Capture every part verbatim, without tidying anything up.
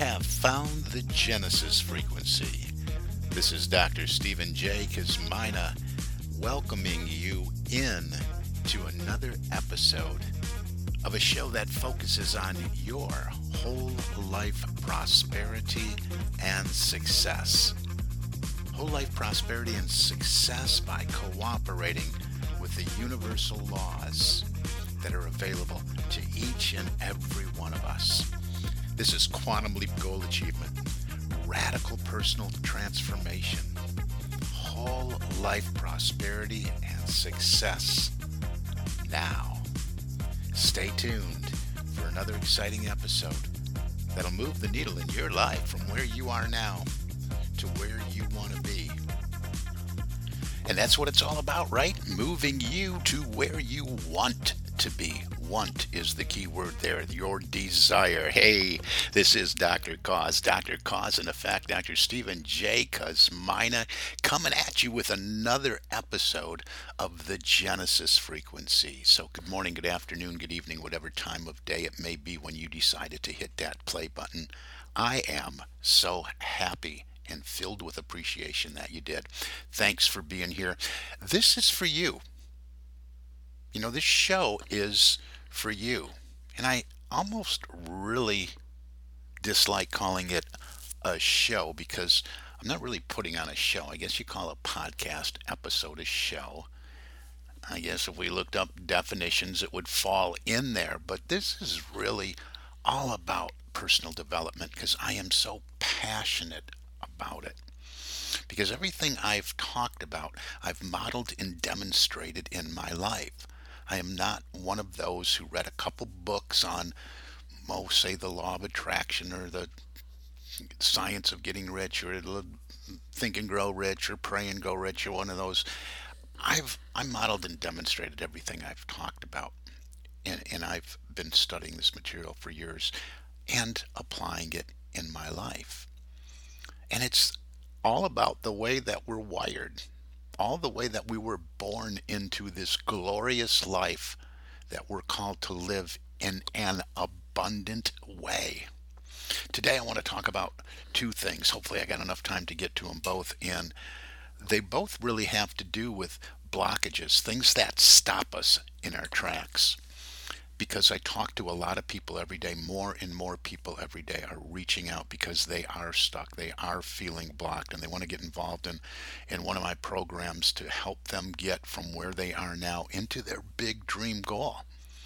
have found the Genesis frequency. This is Doctor Stephen J. Kazmina welcoming you in to another episode of a show that focuses on your whole life prosperity and success. Whole life prosperity and success by cooperating with the universal laws that are available to each and every one of us. This is Quantum Leap Goal Achievement, radical personal transformation, whole life prosperity and success. Now, stay tuned for another exciting episode that'll move the needle in your life from where you are now to where you want to be. And that's what it's all about, right? Moving you to where you want to be. Want is the key word there, your desire. Hey, this is Doctor Cause, Doctor Cause in Effect, Doctor Stephen J. Kazmina, coming at you with another episode of the Genesis frequency. So good morning, good afternoon, good evening, whatever time of day it may be when you decided to hit that play button. I am so happy and filled with appreciation that you did. Thanks for being here. This is for you. You know, this show is for you. And I almost really dislike calling it a show because I'm not really putting on a show. I guess you call a podcast episode a show. I guess if we looked up definitions, it would fall in there. But this is really all about personal development because I am so passionate about it. Because everything I've talked about, I've modeled and demonstrated in my life. I am not one of those who read a couple books on, oh, say, the law of attraction or the science of getting rich or think and grow rich or pray and go rich or one of those. I've I modeled and demonstrated everything I've talked about. And, and I've been studying this material for years and applying it in my life. And it's all about the way that we're wired. All the way that we were born into this glorious life that we're called to live in an abundant way. Today I want to talk about two things. Hopefully I got enough time to get to them both, and they both really have to do with blockages, things that stop us in our tracks. Because I talk to a lot of people every day, more and more people every day are reaching out because they are stuck, they are feeling blocked, and they want to get involved in, in one of my programs to help them get from where they are now into their big dream goal.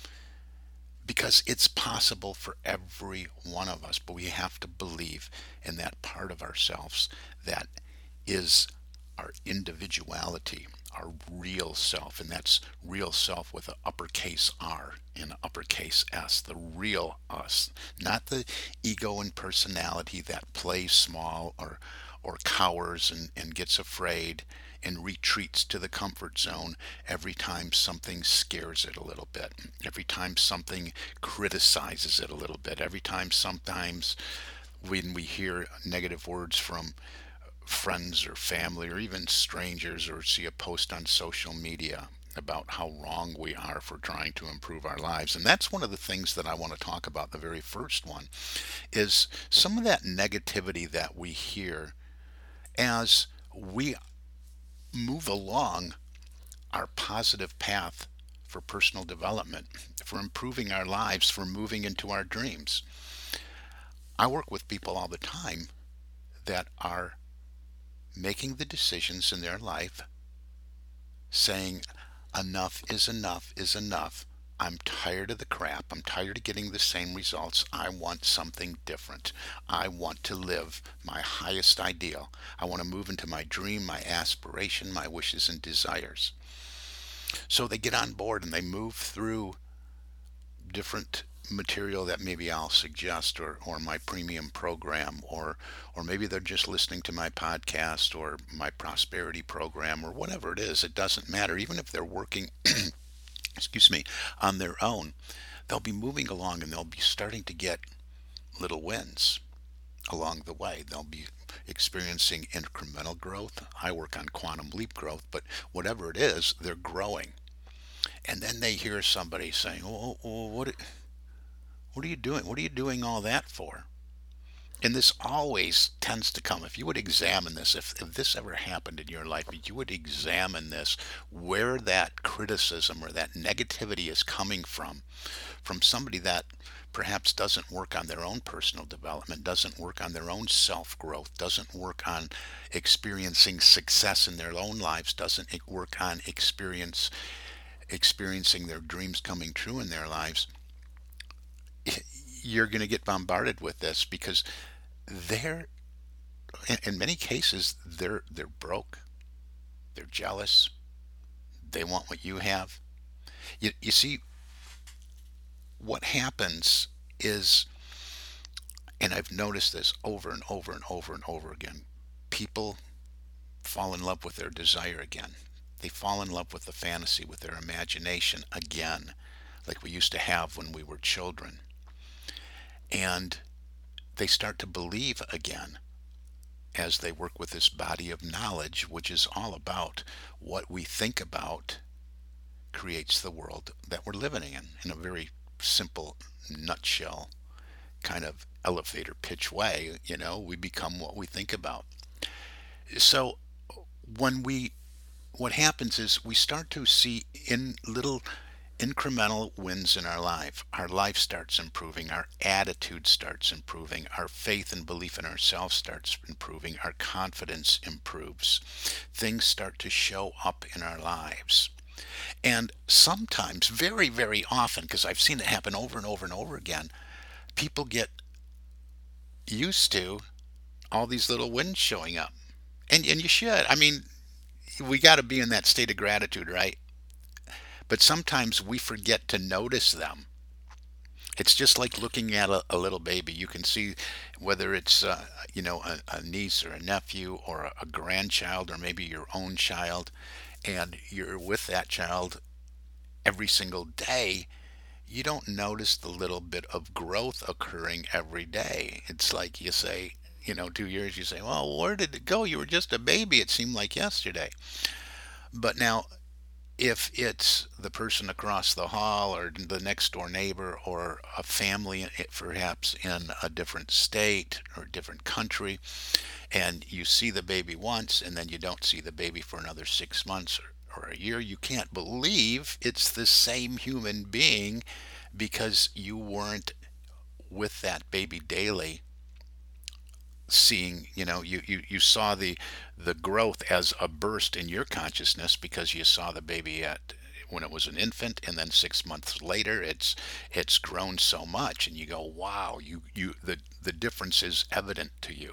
Because it's possible for every one of us, but we have to believe in that part of ourselves that is our individuality, our real self, and that's real self with an uppercase R and an uppercase S, the real us, not the ego and personality that plays small or or cowers and, and gets afraid and retreats to the comfort zone every time something scares it a little bit, every time something criticizes it a little bit, every time sometimes when we hear negative words from friends or family or even strangers or see a post on social media about how wrong we are for trying to improve our lives. And that's one of the things that I want to talk about. The very first one is some of that negativity that we hear as we move along our positive path for personal development, for improving our lives, for moving into our dreams. I work with people all the time that are making the decisions in their life, saying enough is enough is enough. I'm tired of the crap. I'm tired of getting the same results. I want something different. I want to live my highest ideal. I want to move into my dream, my aspiration, my wishes and desires. So they get on board and they move through different material that maybe I'll suggest or, or my premium program or or maybe they're just listening to my podcast or my prosperity program or whatever it is. It doesn't matter. Even if they're working excuse me on their own, they'll be moving along and they'll be starting to get little wins along the way. They'll be experiencing incremental growth. I work on quantum leap growth, but whatever it is, they're growing. And then they hear somebody saying, oh, oh, what What are you doing? What are you doing all that for? And this always tends to come, if you would examine this, if, if this ever happened in your life, if you would examine this, where that criticism or that negativity is coming from, from somebody that perhaps doesn't work on their own personal development, doesn't work on their own self growth, doesn't work on experiencing success in their own lives, doesn't e- work on experience experiencing their dreams coming true in their lives, you're going to get bombarded with this because they're in, in many cases they're they're broke, they're jealous, they want what you have. You, you see, what happens is, and I've noticed this over and over and over and over again, people fall in love with their desire again. They fall in love with the fantasy, with their imagination again, like we used to have when we were children. And they start to believe again as they work with this body of knowledge, which is all about what we think about creates the world that we're living in, in a very simple nutshell kind of elevator pitch way. You know, we become what we think about. So when we what happens is we start to see in little incremental wins in our life. Our life starts improving, our attitude starts improving, our faith and belief in ourselves starts improving, our confidence improves. Things start to show up in our lives. And sometimes, very, very often, because I've seen it happen over and over and over again, people get used to all these little wins showing up. And and you should. I mean, we got to be in that state of gratitude, right? But sometimes we forget to notice them. It's just like looking at a, a little baby. You can see whether it's uh, you know a, a niece or a nephew or a, a grandchild or maybe your own child, and you're with that child every single day. You don't notice the little bit of growth occurring every day. It's like you say, you know, two years, you say, well, where did it go? You were just a baby. It seemed like yesterday. But now, if it's the person across the hall or the next door neighbor or a family, eh, perhaps in a different state or different country, and you see the baby once and then you don't see the baby for another six months or, or a year, you can't believe it's the same human being because you weren't with that baby daily, seeing, you know, you, you, you saw the the growth as a burst in your consciousness because you saw the baby at when it was an infant, and then six months later it's it's grown so much, and you go, wow, you you the the difference is evident to you.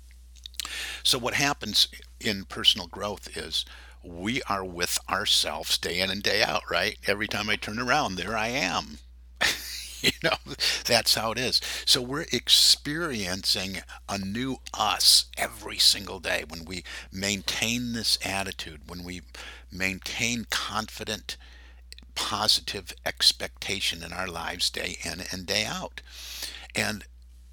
So what happens in personal growth is we are with ourselves day in and day out, right? Every time I turn around, there I am. You know, that's how it is. So we're experiencing a new us every single day when we maintain this attitude, when we maintain confident, positive expectation in our lives day in and day out. And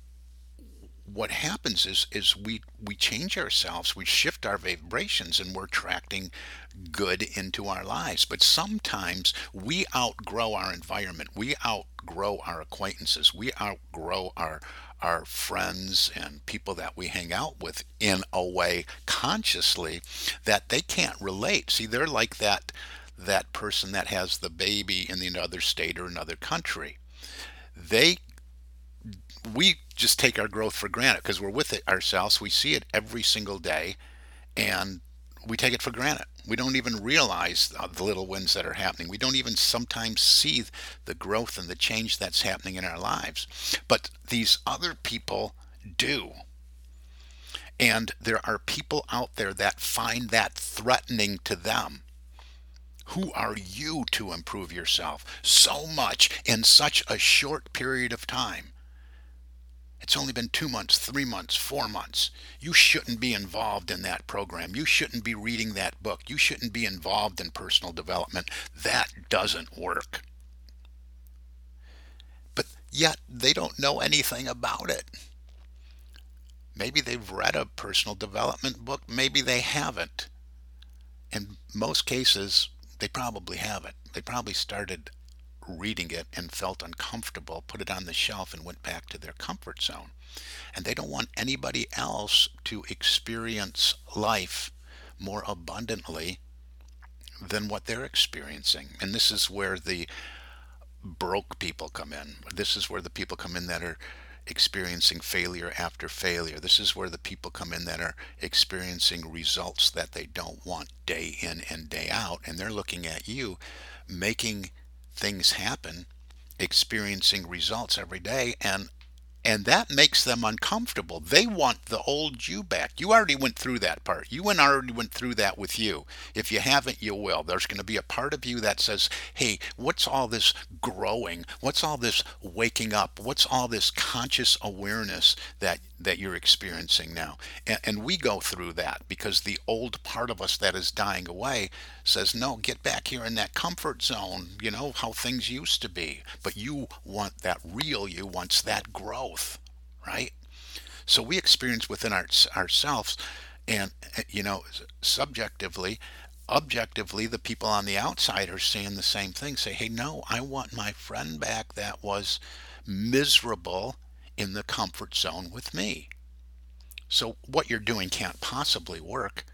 what happens is is we we change ourselves, we shift our vibrations, and we're attracting good into our lives. But sometimes we outgrow our environment, we outgrow our acquaintances, we outgrow our our friends and people that we hang out with in a way consciously that they can't relate. See, they're like that that person that has the baby in another state or another country. They we just take our growth for granted because we're with it ourselves. We see it every single day, and we take it for granted. We don't even realize uh, the little wins that are happening. We don't even sometimes see the growth and the change that's happening in our lives. But these other people do. And there are people out there that find that threatening to them. Who are you to improve yourself so much in such a short period of time? It's only been two months, three months, four months. You shouldn't be involved in that program. You shouldn't be reading that book. You shouldn't be involved in personal development. That doesn't work. But yet they don't know anything about it. Maybe they've read a personal development book. Maybe they haven't. In most cases, they probably haven't. They probably started reading it and felt uncomfortable, put it on the shelf and went back to their comfort zone. And they don't want anybody else to experience life more abundantly than what they're experiencing. And this is where the broke people come in. This is where the people come in that are experiencing failure after failure. This is where the people come in that are experiencing results that they don't want day in and day out. And they're looking at you making things happen, experiencing results every day, and and that makes them uncomfortable. They want the old you back. You already went through that part. You went already went through that with you. If you haven't, you will. There's going to be a part of you that says, hey, what's all this growing? What's all this waking up? What's all this conscious awareness that, that you're experiencing now? And, and we go through that because the old part of us that is dying away says, no, get back here in that comfort zone, you know, how things used to be. But you want that real you wants that growth, right? So we experience within our, ourselves, and, you know, subjectively, objectively, the people on the outside are saying the same thing. Say, hey, no, I want my friend back that was miserable in the comfort zone with me. So what you're doing can't possibly work.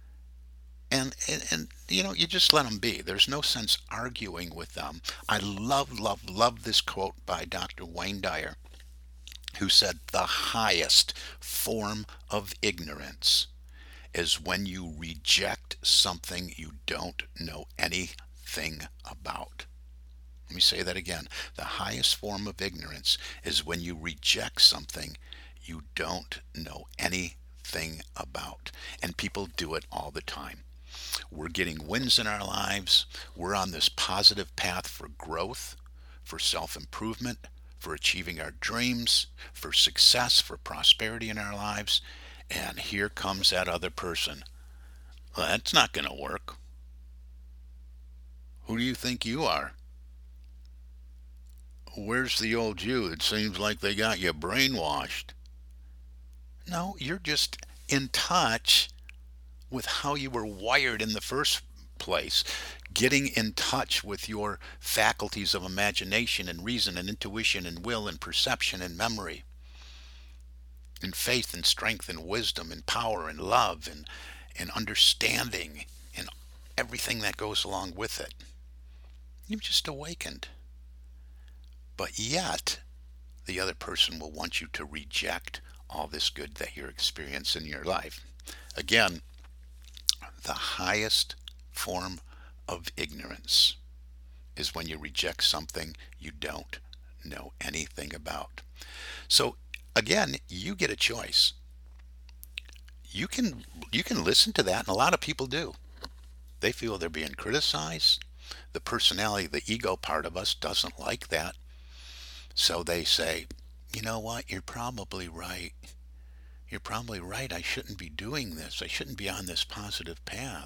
And, and, and, you know, you just let them be. There's no sense arguing with them. I love, love, love this quote by Doctor Wayne Dyer, who said, the highest form of ignorance is when you reject something you don't know anything about. Let me say that again. The highest form of ignorance is when you reject something you don't know anything about. And people do it all the time. We're getting wins in our lives. We're on this positive path for growth, for self-improvement, for achieving our dreams, for success, for prosperity in our lives. And here comes that other person. Well, that's not going to work. Who do you think you are? Where's the old you? It seems like they got you brainwashed. No, you're just in touch with how you were wired in the first place, getting in touch with your faculties of imagination and reason and intuition and will and perception and memory and faith and strength and wisdom and power and love and, and understanding and everything that goes along with it. You've just awakened. But yet, the other person will want you to reject all this good that you're experiencing in your life. Again, the highest form of ignorance is when you reject something you don't know anything about. So again, you get a choice. You can you can listen to that, and a lot of people do. They feel they're being criticized. The personality, the ego part of us doesn't like that. So they say, you know what, you're probably right. You're probably right. I shouldn't be doing this. I shouldn't be on this positive path.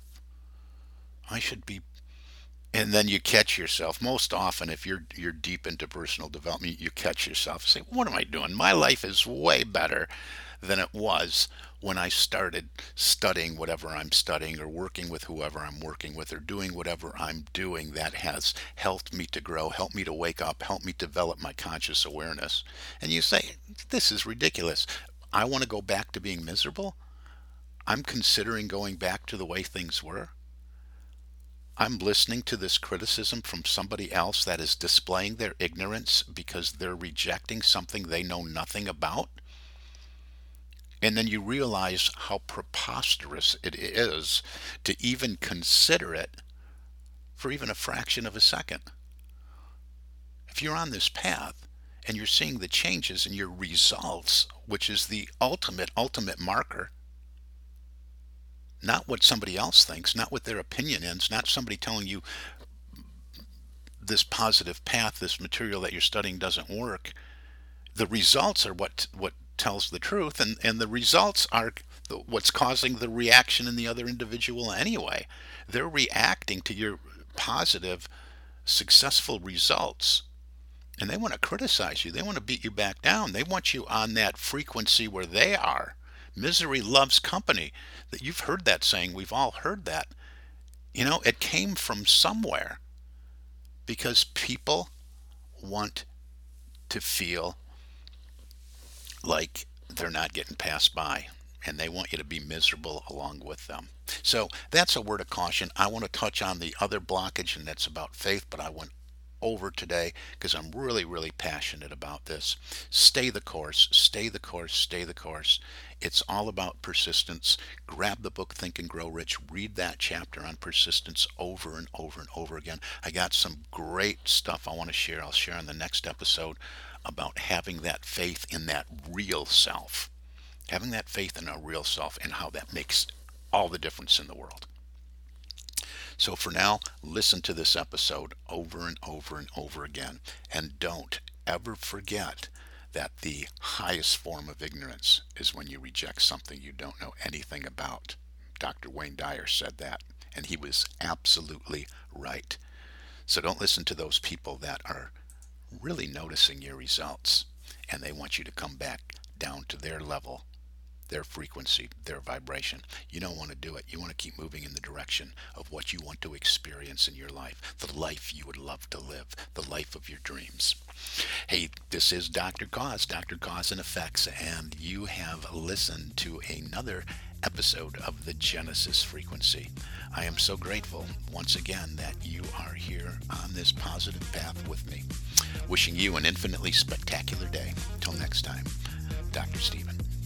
I should be. And then you catch yourself. Most often, if you're you're deep into personal development, you catch yourself and say, what am I doing? My life is way better than it was when I started studying whatever I'm studying, or working with whoever I'm working with, or doing whatever I'm doing that has helped me to grow, helped me to wake up, helped me develop my conscious awareness. And you say, this is ridiculous. I want to go back to being miserable. I'm considering going back to the way things were. I'm listening to this criticism from somebody else that is displaying their ignorance because they're rejecting something they know nothing about. And then you realize how preposterous it is to even consider it for even a fraction of a second. If you're on this path and you're seeing the changes in your results, which is the ultimate, ultimate marker, not what somebody else thinks, not what their opinion is, not somebody telling you this positive path, this material that you're studying doesn't work. The results are what what tells the truth, and, and the results are the, what's causing the reaction in the other individual anyway. They're reacting to your positive, successful results. And they want to criticize you. They want to beat you back down. They want you on that frequency where they are. Misery loves company. That you've heard that saying. We've all heard that. You know, it came from somewhere because people want to feel like they're not getting passed by, and they want you to be miserable along with them. So that's a word of caution. I want to touch on the other blockage, and that's about faith, but I went over today because I'm really, really passionate about this. Stay the course, stay the course, stay the course. It's all about persistence. Grab the book Think and Grow Rich. Read that chapter on persistence over and over and over again. I got some great stuff I want to share. I'll share in the next episode about having that faith in that real self. Having that faith in our real self and how that makes all the difference in the world. So for now, listen to this episode over and over and over again. And don't ever forget that the highest form of ignorance is when you reject something you don't know anything about. Doctor Wayne Dyer said that, and he was absolutely right. So don't listen to those people that are really noticing your results, and they want you to come back down to their level, their frequency, their vibration. You don't want to do it. You want to keep moving in the direction of what you want to experience in your life, the life you would love to live, the life of your dreams. Hey, this is Doctor Cause, Doctor Cause and Effects, and you have listened to another episode of the Genesis Frequency. I am so grateful once again that you are here on this positive path with me. Wishing you an infinitely spectacular day. Till next time, Doctor Stephen.